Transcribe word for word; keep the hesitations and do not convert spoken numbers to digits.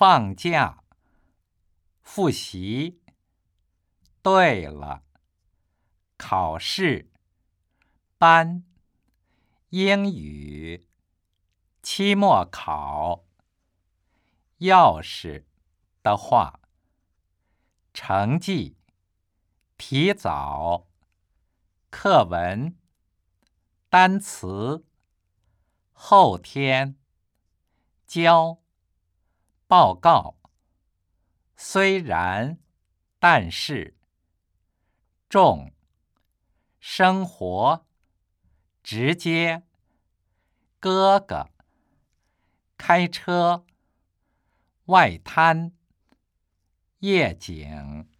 放假，复习，对了，考试，班，英语，期末考，钥匙的话，成绩，提早，课文，单词，后天，交，报告，虽然，但是，重，生活，直接，哥哥，开车，外滩，夜景。